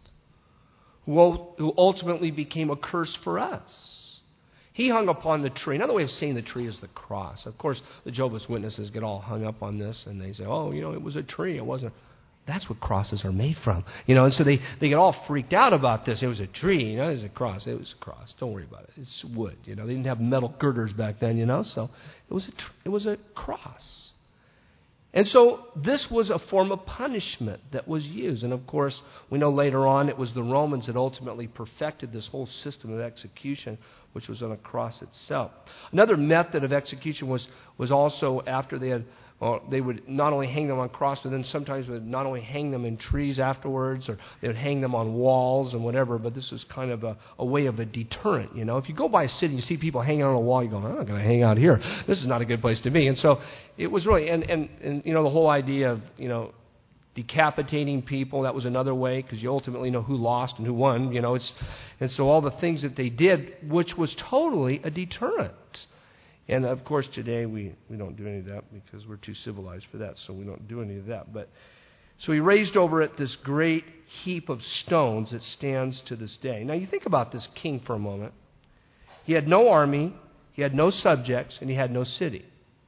who ultimately became a curse for us. He hung upon the tree. Another way of saying the tree is the cross. Of course, the Jehovah's Witnesses get all hung up on this, and they say, oh, you know, it was a tree. It wasn't. That's what crosses are made from. You know, and so they, they get all freaked out about this. It was a tree. You know, it was a cross. It was a cross. Don't worry about it. It's wood. You know, they didn't have metal girders back then, you know, so it was a, tr- it was a cross. And so this was a form of punishment that was used. And of course, we know later on it was the Romans that ultimately perfected this whole system of execution, which was on a cross itself. Another method of execution was, was also after they had, well, they would not only hang them on cross, but then sometimes would not only hang them in trees afterwards, or they would hang them on walls and whatever, but this was kind of a, a way of a deterrent, you know. If you go by a city and you see people hanging on a wall, you go, I'm not going to hang out here. This is not a good place to be. And so it was really, and, and, and you know, the whole idea of, you know, decapitating people, that was another way, because you ultimately know who lost and who won, you know. It's, and so all the things that they did, which was totally a deterrent. And of course today we, we don't do any of that because we're too civilized for that, so we don't do any of that. But so he raised over it this great heap of stones that stands to this day. Now you think about this king for a moment. He had no army, he had no subjects, and he had no city.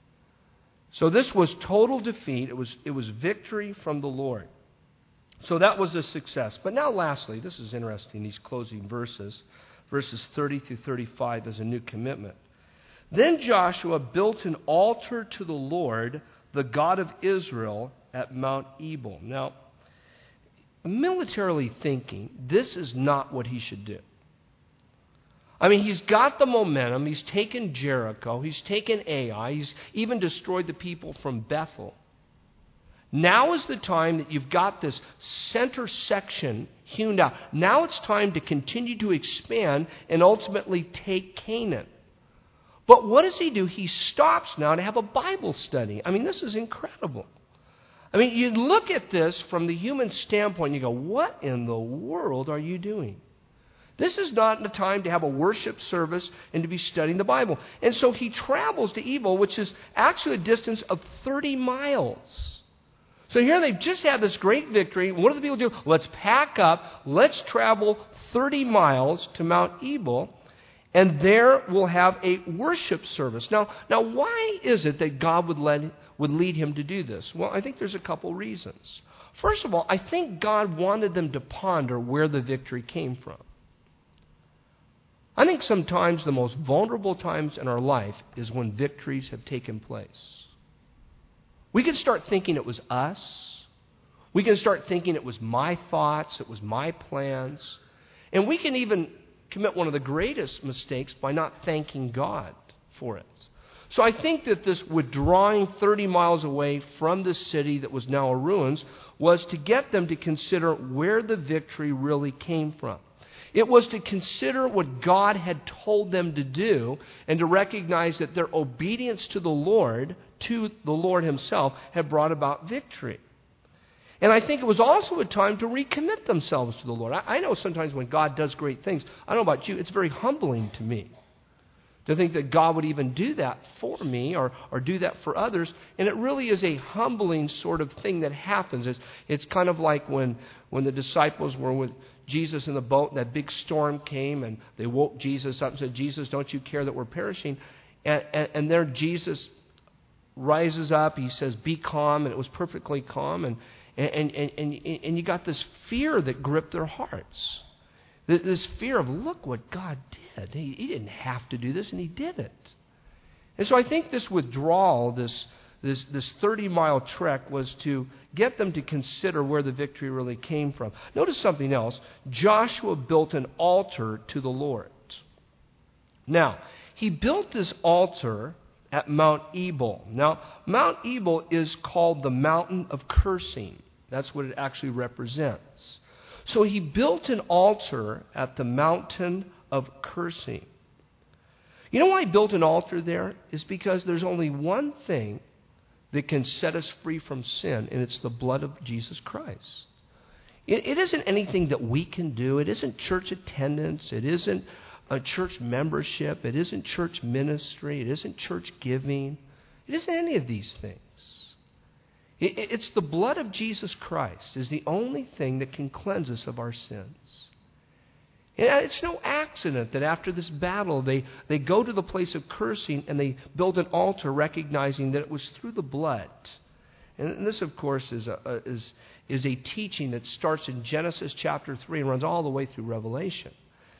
So this was total defeat. It was, it was victory from the Lord. So that was a success. But now lastly, this is interesting, these closing verses, verses thirty through thirty-five is a new commitment. Then Joshua built an altar to the Lord, the God of Israel, at Mount Ebal. Now, militarily thinking, this is not what he should do. I mean, he's got the momentum. He's taken Jericho. He's taken Ai. He's even destroyed the people from Bethel. Now is the time that you've got this center section hewn out. Now it's time to continue to expand and ultimately take Canaan. But what does he do? He stops now to have a Bible study. I mean, this is incredible. I mean, you look at this from the human standpoint, you go, what in the world are you doing? This is not the time to have a worship service and to be studying the Bible. And so he travels to Ebal, which is actually a distance of thirty miles. So here they've just had this great victory. What do the people do? Let's pack up. Let's travel thirty miles to Mount Ebal. And there we'll have a worship service. Now, now, why is it that God would let would lead him to do this? Well, I think there's a couple reasons. First of all, I think God wanted them to ponder where the victory came from. I think sometimes the most vulnerable times in our life is when victories have taken place. We can start thinking it was us. We can start thinking it was my thoughts, it was my plans. And we can even commit one of the greatest mistakes by not thanking God for it. So I think that this withdrawing thirty miles away from the city that was now a ruins was to get them to consider where the victory really came from. It was to consider what God had told them to do and to recognize that their obedience to the Lord, to the Lord himself, had brought about victory. And I think it was also a time to recommit themselves to the Lord. I, I know sometimes when God does great things, I don't know about you, it's very humbling to me to think that God would even do that for me or, or do that for others. And it really is a humbling sort of thing that happens. It's, it's kind of like when, when the disciples were with Jesus in the boat and that big storm came and they woke Jesus up and said, Jesus, don't you care that we're perishing? And, and, and there Jesus rises up. He says, be calm, and it was perfectly calm. And, and, and, and, and you got this fear that gripped their hearts. This fear of, look what God did. He, he didn't have to do this, and he did it. And so I think this withdrawal, this this this thirty-mile trek, was to get them to consider where the victory really came from. Notice something else. Joshua built an altar to the Lord. Now, he built this altar at Mount Ebal. Now, Mount Ebal is called the mountain of cursing. That's what it actually represents. So he built an altar at the mountain of cursing. You know why he built an altar there? Is because there's only one thing that can set us free from sin, and it's the blood of Jesus Christ. It, it isn't anything that we can do. It isn't church attendance. It isn't a church membership. It isn't church ministry. It isn't church giving. It isn't any of these things. It's the blood of Jesus Christ is the only thing that can cleanse us of our sins. And it's no accident that after this battle, they, they go to the place of cursing and they build an altar recognizing that it was through the blood. And this, of course, is a, a, is, is a teaching that starts in Genesis chapter three and runs all the way through Revelation.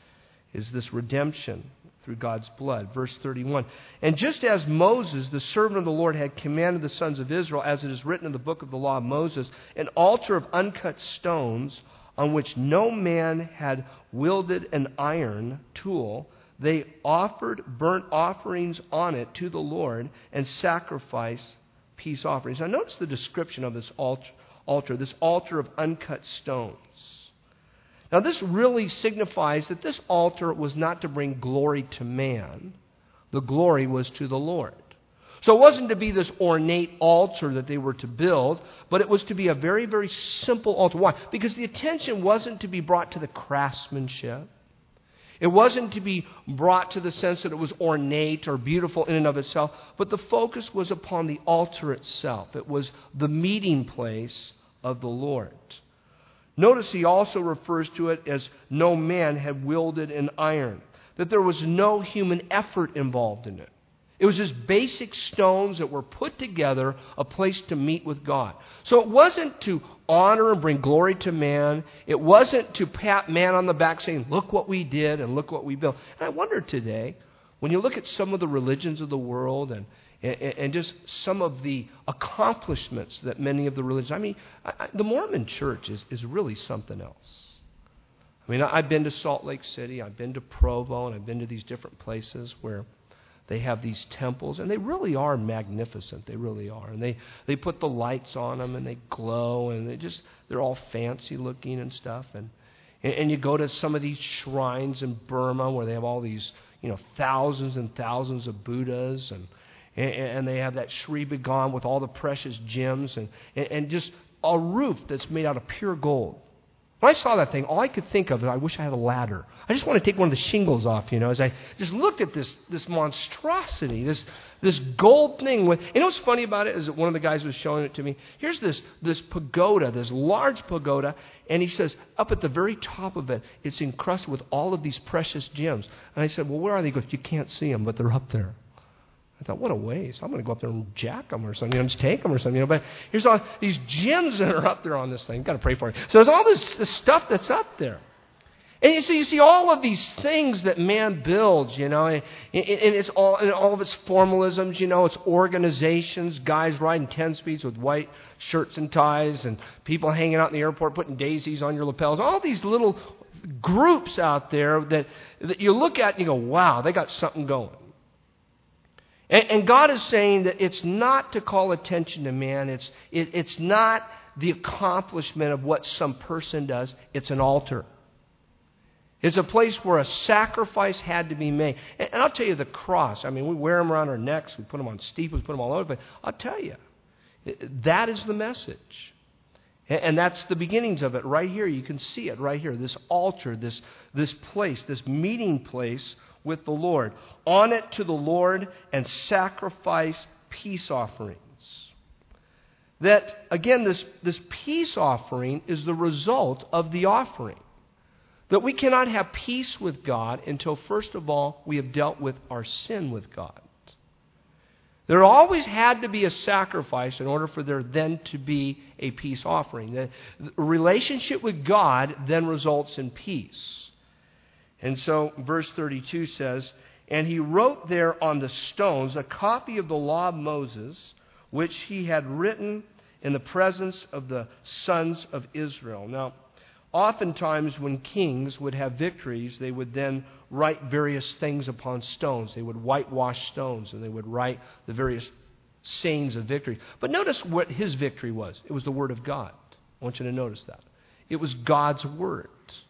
Is this redemption through God's blood. Verse thirty-one. And just as Moses, the servant of the Lord, had commanded the sons of Israel, as it is written in the book of the law of Moses, an altar of uncut stones on which no man had wielded an iron tool, they offered burnt offerings on it to the Lord and sacrificed peace offerings. Now notice the description of this altar, this altar of uncut stones. Now, this really signifies that this altar was not to bring glory to man. The glory was to the Lord. So it wasn't to be this ornate altar that they were to build, but it was to be a very, very simple altar. Why? Because the attention wasn't to be brought to the craftsmanship. It wasn't to be brought to the sense that it was ornate or beautiful in and of itself, but the focus was upon the altar itself. It was the meeting place of the Lord. Notice he also refers to it as no man had wielded an iron, that there was no human effort involved in it. It was just basic stones that were put together, a place to meet with God. So it wasn't to honor and bring glory to man. It wasn't to pat man on the back saying, look what we did and look what we built. And I wonder today, when you look at some of the religions of the world and And just some of the accomplishments that many of the religions... I mean, I, the Mormon church is, is really something else. I mean, I've been to Salt Lake City, I've been to Provo, and I've been to these different places where they have these temples, and they really are magnificent. They really are. And they, they put the lights on them, and they glow, and they just, they're all fancy looking and stuff. And, and, and you go to some of these shrines in Burma where they have all these, you know, thousands and thousands of Buddhas, and And they have that Sri Began with all the precious gems and, and just a roof that's made out of pure gold. When I saw that thing, all I could think of is I wish I had a ladder. I just want to take one of the shingles off, you know, as I just looked at this this monstrosity, this this gold thing. With, you know what's funny about it is that one of the guys was showing it to me. Here's this, this pagoda, this large pagoda, and he says up at the very top of it, it's encrusted with all of these precious gems. And I said, well, where are they? He goes, you can't see them, but they're up there. I thought, what a waste. I'm going to go up there and jack them or something, you know, just take them or something. You know, but here's all these gems that are up there on this thing. You've got to pray for it. So there's all this, this stuff that's up there. And you see, you see all of these things that man builds, you know, and, and it's all, and all of its formalisms, you know, it's organizations, guys riding ten speeds with white shirts and ties, and people hanging out in the airport putting daisies on your lapels. All these little groups out there that, that you look at and you go, wow, they got something going. And God is saying that it's not to call attention to man. It's, it, it's not the accomplishment of what some person does. It's an altar. It's a place where a sacrifice had to be made. And, and I'll tell you, the cross, I mean, we wear them around our necks. We put them on steeples, put them all over. But I'll tell you, that is the message. And, and that's the beginnings of it right here. You can see it right here. This altar, this, this place, this meeting place with the Lord. On it to the Lord and sacrifice peace offerings. That, again, this, this peace offering is the result of the offering. That we cannot have peace with God until, first of all, we have dealt with our sin with God. There always had to be a sacrifice in order for there then to be a peace offering. The relationship with God then results in peace. And so verse thirty-two says, "And he wrote there on the stones a copy of the law of Moses, which he had written in the presence of the sons of Israel." Now, oftentimes when kings would have victories, they would then write various things upon stones. They would whitewash stones, and they would write the various sayings of victory. But notice what his victory was. It was the Word of God. I want you to notice that. It was God's Word.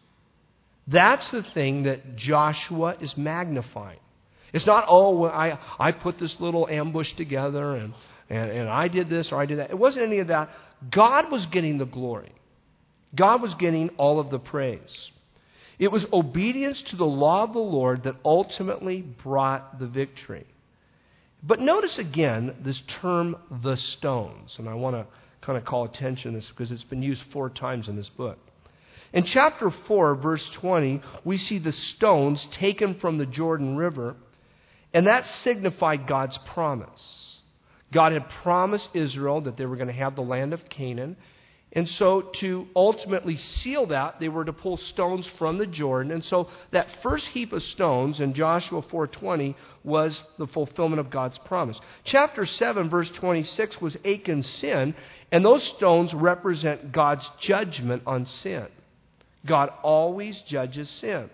That's the thing that Joshua is magnifying. It's not, oh, well, I, I put this little ambush together, and, and, and I did this or I did that. It wasn't any of that. God was getting the glory. God was getting all of the praise. It was obedience to the law of the Lord that ultimately brought the victory. But notice again this term, the stones. And I want to kind of call attention to this because it's been used four times in this book. In chapter four, verse twenty, we see the stones taken from the Jordan River, and that signified God's promise. God had promised Israel that they were going to have the land of Canaan. And so to ultimately seal that, they were to pull stones from the Jordan. And so that first heap of stones in Joshua four twenty was the fulfillment of God's promise. Chapter seven, verse twenty-six was Achan's sin, and those stones represent God's judgment on sin. God always judges sin.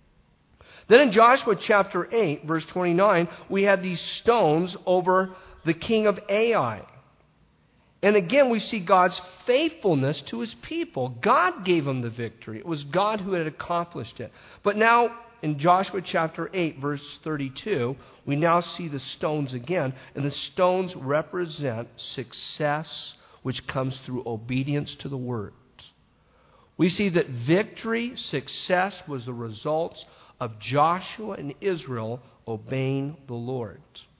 Then in Joshua chapter eight, verse twenty-nine, we had these stones over the king of Ai. And again, we see God's faithfulness to His people. God gave them the victory. It was God who had accomplished it. But now, in Joshua chapter eight, verse thirty-two, we now see the stones again. And the stones represent success, which comes through obedience to the Word. We see that victory, success, was the result of Joshua and Israel obeying the Lord.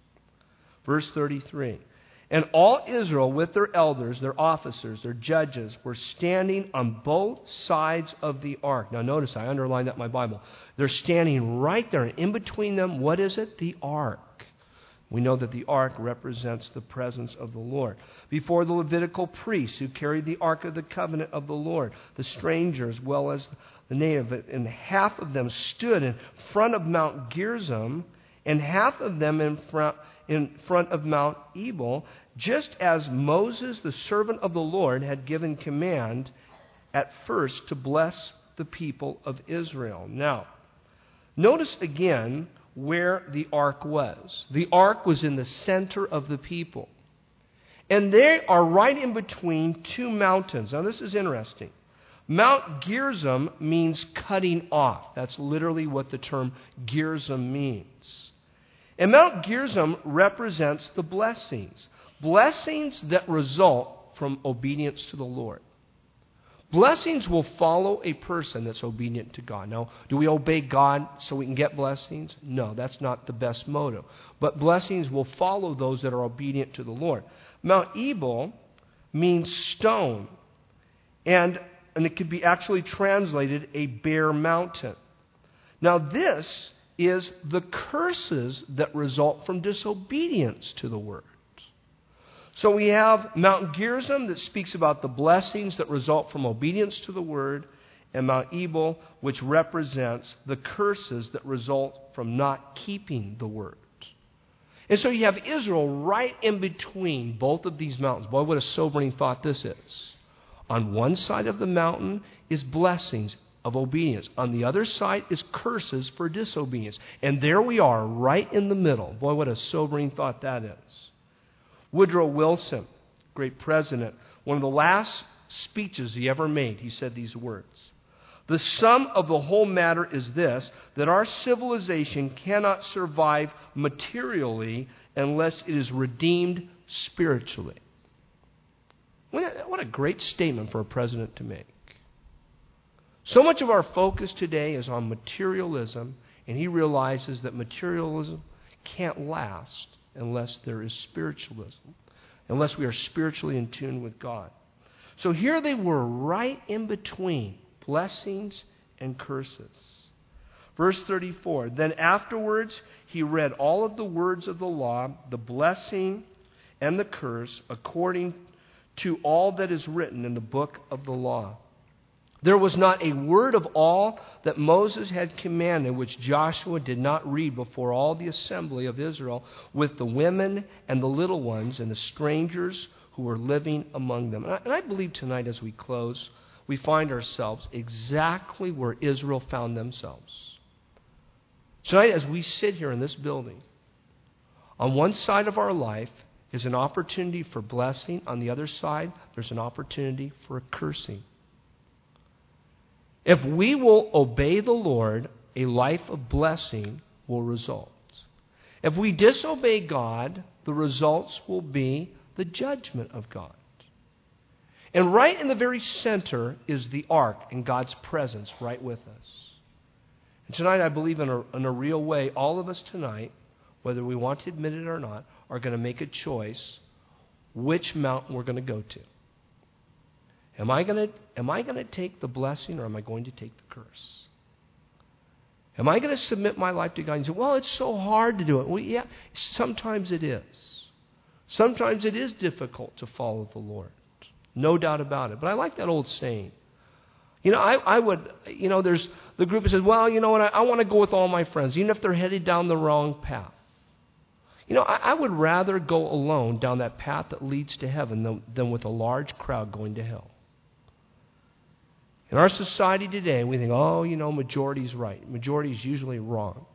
Verse thirty-three. "And all Israel with their elders, their officers, their judges, were standing on both sides of the ark." Now notice, I underlined that in my Bible. They're standing right there. And in between them, what is it? The ark. We know that the ark represents the presence of the Lord. Before the Levitical priests who carried the ark of the covenant of the Lord, the stranger as well as the native, and half of them stood in front of Mount Gerizim, and half of them in front in front of Mount Ebal, just as Moses, the servant of the Lord, had given command at first to bless the people of Israel. Now, notice again where the ark was. The ark was in the center of the people. And they are right in between two mountains. Now, this is interesting. Mount Gerizim means cutting off. That's literally what the term Gerizim means. And Mount Gerizim represents the blessings. Blessings that result from obedience to the Lord. Blessings will follow a person that's obedient to God. Now, do we obey God so we can get blessings? No, that's not the best motive. But blessings will follow those that are obedient to the Lord. Mount Ebal means stone. And, and it could be actually translated a bare mountain. Now, this is the curses that result from disobedience to the Word. So we have Mount Gerizim that speaks about the blessings that result from obedience to the Word, and Mount Ebal, which represents the curses that result from not keeping the Word. And so you have Israel right in between both of these mountains. Boy, what a sobering thought this is. On one side of the mountain is blessings of obedience. On the other side is curses for disobedience. And there we are, right in the middle. Boy, what a sobering thought that is. Woodrow Wilson, great president, one of the last speeches he ever made, he said these words: "The sum of the whole matter is this, that our civilization cannot survive materially unless it is redeemed spiritually." What a great statement for a president to make. So much of our focus today is on materialism, and he realizes that materialism can't last unless there is spiritualism, unless we are spiritually in tune with God. So here they were right in between blessings and curses. Verse thirty-four, "Then afterwards he read all of the words of the law, the blessing and the curse, according to all that is written in the book of the law. There was not a word of all that Moses had commanded which Joshua did not read before all the assembly of Israel, with the women and the little ones and the strangers who were living among them. And I, and I believe tonight as we close, we find ourselves exactly where Israel found themselves. Tonight as we sit here in this building, on one side of our life is an opportunity for blessing. On the other side, there's an opportunity for a cursing. If we will obey the Lord, a life of blessing will result. If we disobey God, the results will be the judgment of God. And right in the very center is the ark and God's presence right with us. And tonight I believe in a, in a real way, all of us tonight, whether we want to admit it or not, are going to make a choice which mountain we're going to go to. Am I going to am I going to take the blessing or am I going to take the curse? Am I going to submit my life to God and say, well, it's so hard to do it? Well, yeah, sometimes it is. Sometimes it is difficult to follow the Lord. No doubt about it. But I like that old saying. You know, I, I would, you know, there's the group that says, well, you know what, I, I want to go with all my friends, even if they're headed down the wrong path. You know, I, I would rather go alone down that path that leads to heaven than, than with a large crowd going to hell. In our society today, we think, oh, you know, majority's right. Majority's usually wrong.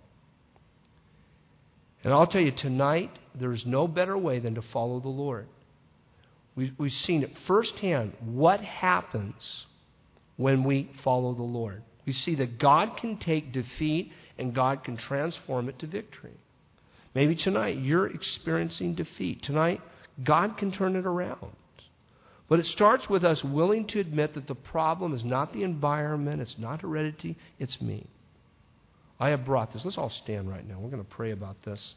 And I'll tell you, tonight, there is no better way than to follow the Lord. We've, we've seen it firsthand what happens when we follow the Lord. We see that God can take defeat and God can transform it to victory. Maybe tonight you're experiencing defeat. Tonight, God can turn it around. But it starts with us willing to admit that the problem is not the environment, it's not heredity, it's me. I have brought this. Let's all stand right now. We're going to pray about this.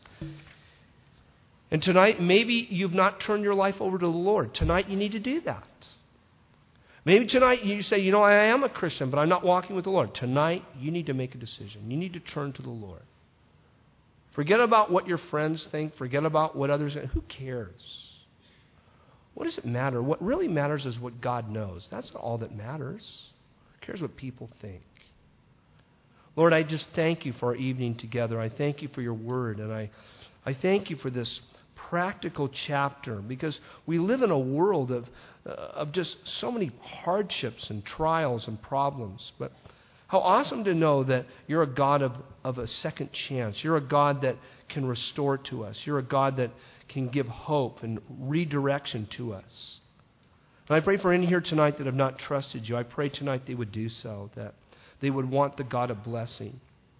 And tonight, maybe you've not turned your life over to the Lord. Tonight, you need to do that. Maybe tonight you say, you know, I am a Christian, but I'm not walking with the Lord. Tonight, you need to make a decision. You need to turn to the Lord. Forget about what your friends think. Forget about what others think. Who cares? What does it matter? What really matters is what God knows. That's all that matters. Who cares what people think? Lord, I just thank you for our evening together. I thank you for your word. And I, I thank you for this practical chapter, because we live in a world of, uh, of just so many hardships and trials and problems. But how awesome to know that you're a God of, of a second chance. You're a God that can restore to us. You're a God that can give hope and redirection to us. And I pray for any here tonight that have not trusted you. I pray tonight they would do so, that they would want the God of blessing.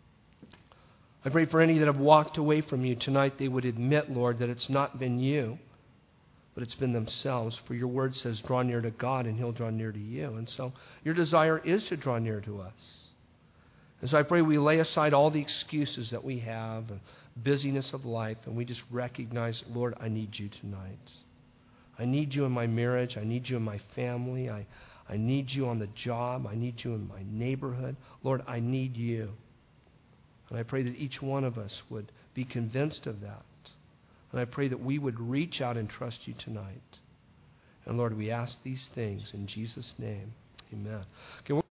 I pray for any that have walked away from you tonight, they would admit, Lord, that it's not been you, but it's been themselves. For your word says, draw near to God and he'll draw near to you. And so your desire is to draw near to us. And so I pray we lay aside all the excuses that we have, and busyness of life, and we just recognize, Lord, I need you tonight. I need you in my marriage. I need you in my family. I, I need you on the job. I need you in my neighborhood. Lord, I need you. And I pray that each one of us would be convinced of that. And I pray that we would reach out and trust you tonight. And Lord, we ask these things in Jesus' name. Amen. Okay,